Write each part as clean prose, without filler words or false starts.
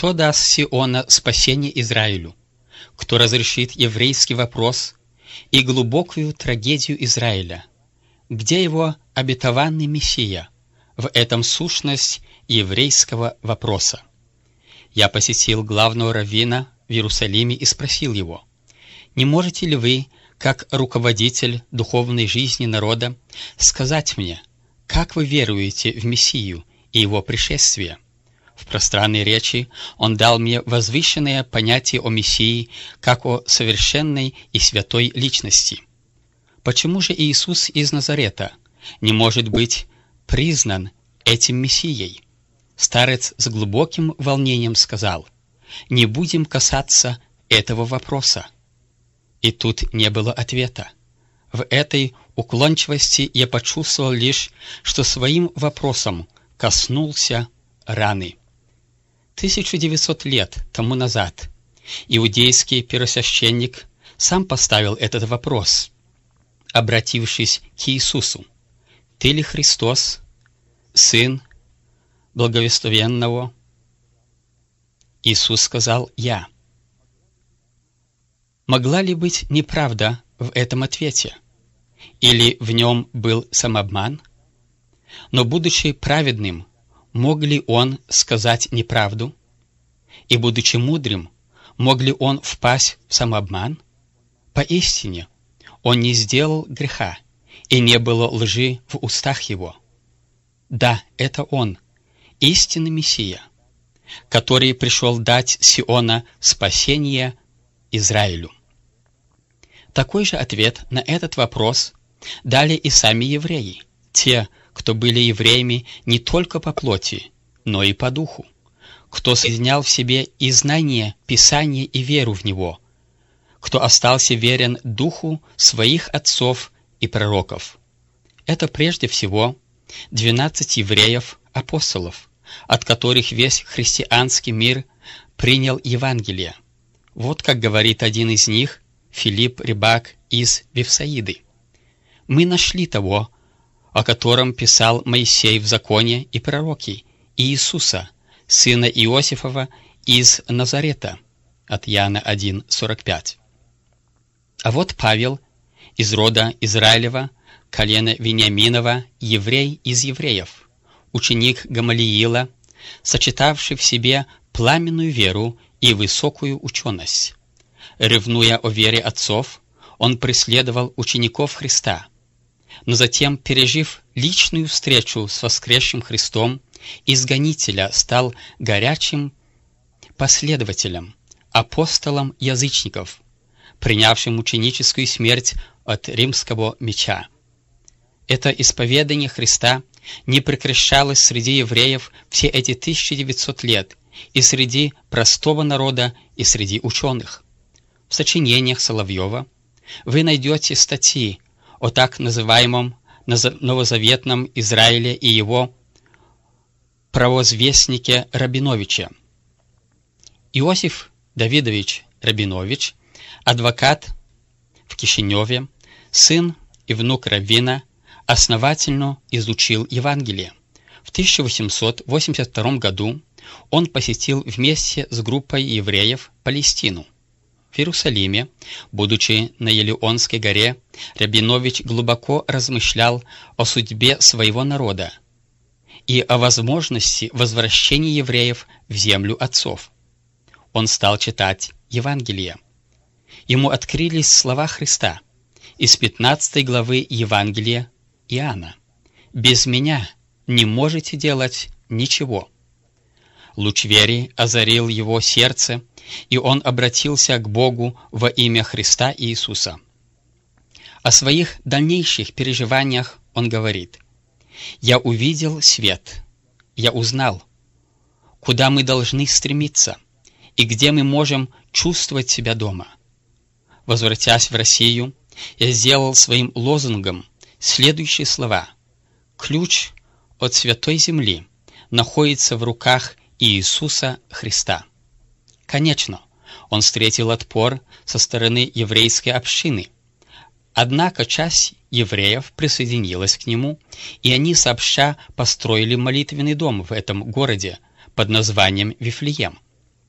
Кто даст Сиона спасение Израилю? Кто разрешит еврейский вопрос и глубокую трагедию Израиля? Где его обетованный Мессия? В этом сущность еврейского вопроса. Я посетил главного раввина в Иерусалиме и спросил его: «Не можете ли вы, как руководитель духовной жизни народа, сказать мне, как вы веруете в Мессию и его пришествие?» В пространной речи он дал мне возвышенное понятие о Мессии как о совершенной и святой личности. Почему же Иисус из Назарета не может быть признан этим Мессией? Старец с глубоким волнением сказал: «Не будем касаться этого вопроса». И тут не было ответа. В этой уклончивости я почувствовал лишь, что своим вопросом коснулся раны. 1900 лет тому назад иудейский первосвященник сам поставил этот вопрос, обратившись к Иисусу: «Ты ли Христос, Сын Благовественного?» Иисус сказал: «Я». Могла ли быть неправда в этом ответе? Или в нем был самообман? Но, будучи праведным, мог ли он сказать неправду? И, будучи мудрым, мог ли он впасть в самообман? Поистине, он не сделал греха, и не было лжи в устах его. Да, это он, истинный Мессия, который пришел дать Сиона спасение Израилю. Такой же ответ на этот вопрос дали и сами евреи, те, кто были евреями не только по плоти, но и по духу, кто соединял в себе и знание Писания, и веру в него, кто остался верен духу своих отцов и пророков. Это прежде всего 12 евреев-апостолов, от которых весь христианский мир принял Евангелие. Вот как говорит один из них, Филипп, рыбак из Вифсаиды: «Мы нашли того, о котором писал Моисей в законе и пророки, Иисуса, сына Иосифова из Назарета». От Иоанна 1:45. А вот Павел из рода Израилева, колена Вениаминова, еврей из евреев, ученик Гамалиила, сочетавший в себе пламенную веру и высокую ученость. Ревнуя о вере отцов, он преследовал учеников Христа, но затем, пережив личную встречу с воскресшим Христом, из гонителя стал горячим последователем, апостолом язычников, принявшим мученическую смерть от римского меча. Это исповедание Христа не прекращалось среди евреев все эти 1900 лет, и среди простого народа, и среди ученых. В сочинениях Соловьева вы найдете статьи о так называемом новозаветном Израиле и его провозвестнике Рабиновиче. Иосиф Давидович Рабинович, адвокат в Кишиневе, сын и внук раввина, основательно изучил Евангелие. В 1882 году он посетил вместе с группой евреев Палестину. В Иерусалиме, будучи на Елеонской горе, Рабинович глубоко размышлял о судьбе своего народа и о возможности возвращения евреев в землю отцов. Он стал читать Евангелие. Ему открылись слова Христа из 15 главы Евангелия Иоанна: «Без меня не можете делать ничего». Луч веры озарил его сердце, и он обратился к Богу во имя Христа Иисуса. О своих дальнейших переживаниях он говорит: «Я увидел свет, я узнал, куда мы должны стремиться и где мы можем чувствовать себя дома. Возвратясь в Россию, я сделал своим лозунгом следующие слова: «Ключ от Святой Земли находится в руках Иисуса Христа». Конечно, он встретил отпор со стороны еврейской общины. Однако часть евреев присоединилась к нему, и они сообща построили молитвенный дом в этом городе под названием Вифлеем.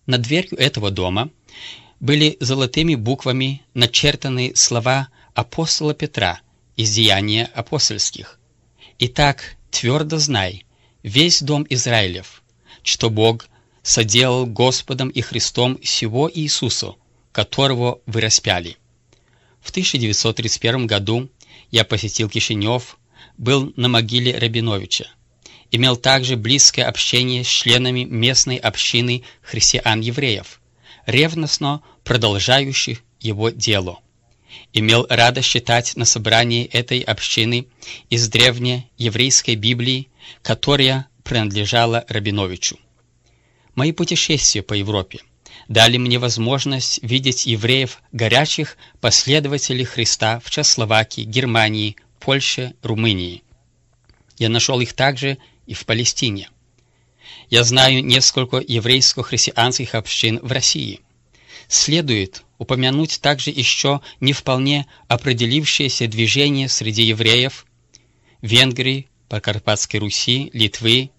Над дверью этого дома были золотыми буквами начертаны слова апостола Петра из Деяния апостольских. «Итак, твердо знай, весь дом Израилев, что Бог соделал Господом и Христом сего Иисусу, которого вы распяли». В 1931 году я посетил Кишинев, был на могиле Рабиновича, имел также близкое общение с членами местной общины христиан-евреев, ревностно продолжающих его дело. Имел радость читать на собрании этой общины из древней еврейской Библии, которая принадлежала Рабиновичу. Мои путешествия по Европе дали мне возможность видеть евреев, горячих последователей Христа в Чехословакии, Германии, Польше, Румынии. Я нашел их также и в Палестине. Я знаю несколько еврейско-христианских общин в России. Следует упомянуть также еще не вполне определившееся движение среди евреев Венгрии, Покарпатской Руси, Литвы.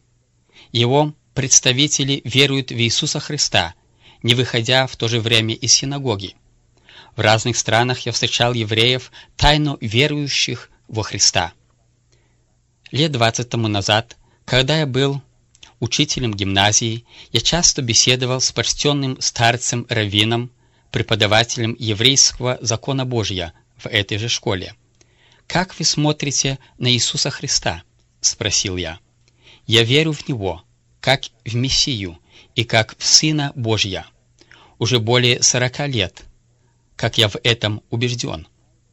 Его представители веруют в Иисуса Христа, не выходя в то же время из синагоги. В разных странах я встречал евреев, тайно верующих во Христа. Лет 20 тому назад, когда я был учителем гимназии, я часто беседовал с почтенным старцем-раввином, преподавателем еврейского закона Божия в этой же школе. «Как вы смотрите на Иисуса Христа?» – спросил я. «Я верю в Него, как в Мессию и как в Сына Божия. Уже более 40 лет, как я в этом убежден».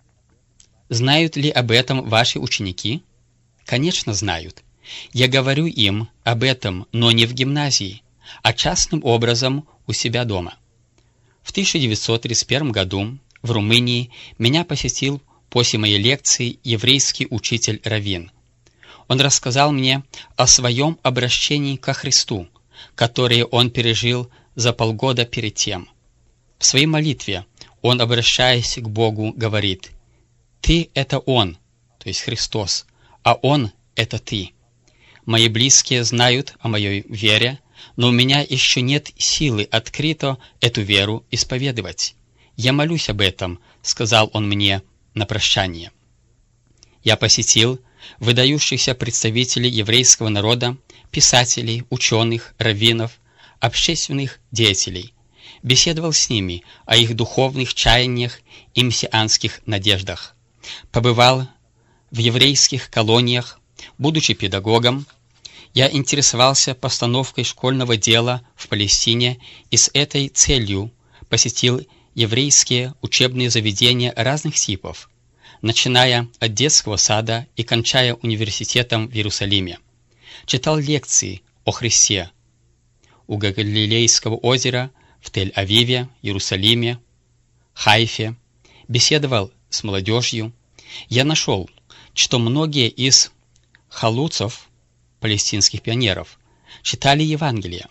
«Знают ли об этом ваши ученики?» «Конечно, знают. Я говорю им об этом, но не в гимназии, а частным образом у себя дома». В 1931 году в Румынии меня посетил после моей лекции еврейский учитель-раввин. Он рассказал мне о своем обращении ко Христу, которое он пережил за полгода перед тем. В своей молитве он, обращаясь к Богу, говорит: «Ты — это Он, то есть Христос, а Он — это Ты. Мои близкие знают о моей вере, но у меня еще нет силы открыто эту веру исповедовать. Я молюсь об этом», — сказал он мне на прощание. Я посетил выдающихся представителей еврейского народа, писателей, ученых, раввинов, общественных деятелей, беседовал с ними о их духовных чаяниях и мессианских надеждах, побывал в еврейских колониях. Будучи педагогом, я интересовался постановкой школьного дела в Палестине и с этой целью посетил еврейские учебные заведения разных типов, начиная от детского сада и кончая университетом в Иерусалиме. Читал лекции о Христе у Галилейского озера, в Тель-Авиве, Иерусалиме, Хайфе, беседовал с молодежью. Я нашел, что многие из халуцов, палестинских пионеров, читали Евангелие.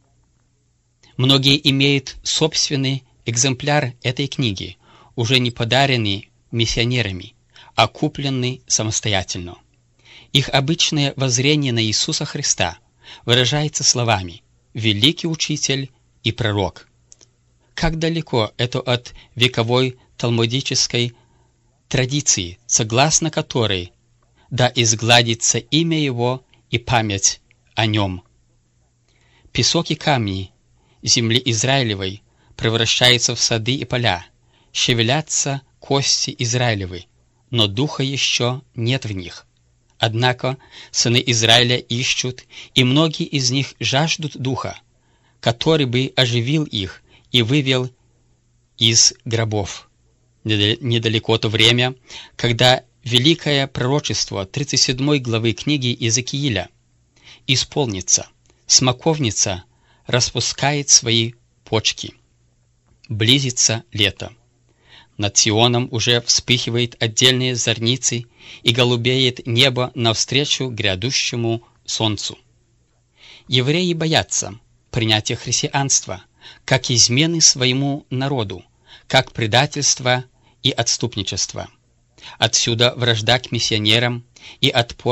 Многие имеют собственный экземпляр этой книги, уже не подаренный миссионерами, а купленный самостоятельно. Их обычное воззрение на Иисуса Христа выражается словами «великий учитель и пророк». Как далеко это от вековой талмудической традиции, согласно которой да изгладится имя Его и память о Нем. Песок и камни земли Израилевой превращаются в сады и поля, шевелятся кости Израилевы, но духа еще нет в них. Однако сыны Израиля ищут, и многие из них жаждут духа, который бы оживил их и вывел из гробов. Недалеко то время, когда великое пророчество 37 главы книги Иезекииля исполнится. Смоковница распускает свои почки. Близится лето. Над Сионом уже вспыхивают отдельные зорницы и голубеет небо навстречу грядущему солнцу. Евреи боятся принятия христианства, как измены своему народу, как предательства и отступничества. Отсюда вражда к миссионерам и отпор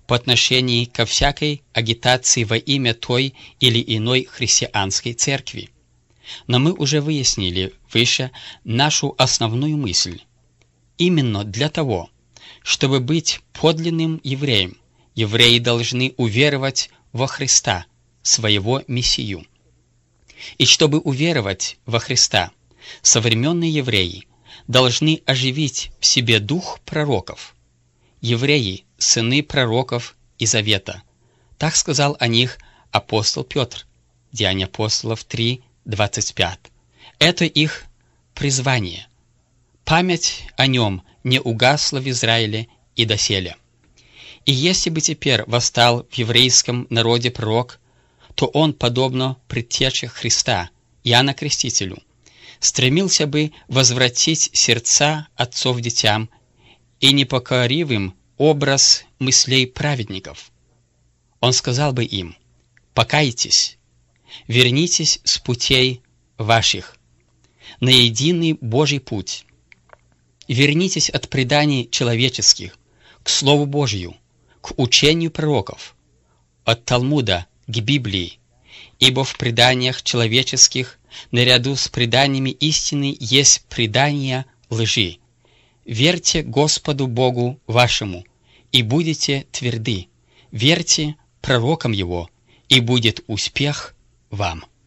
по отношению ко всякой агитации во имя той или иной христианской церкви. Но мы уже выяснили выше нашу основную мысль. Именно для того, чтобы быть подлинным евреем, евреи должны уверовать во Христа, своего Мессию. И чтобы уверовать во Христа, современные евреи должны оживить в себе дух пророков. Евреи – сыны пророков и завета. Так сказал о них апостол Петр, Деяния апостолов 3:25. Это их призвание. Память о нем не угасла в Израиле и доселе. И если бы теперь восстал в еврейском народе пророк, то он, подобно предтече Христа, Иоанна Крестителю, стремился бы возвратить сердца отцов детям и непокоривым образ мыслей праведников. Он сказал бы им: «Покайтесь, вернитесь с путей ваших на единый Божий путь, вернитесь от преданий человеческих к Слову Божию, к учению пророков, от Талмуда к Библии, ибо в преданиях человеческих наряду с преданиями истины есть предания лжи. Верьте Господу Богу вашему, и будете тверды. Верьте пророкам Его, и будет успех вам».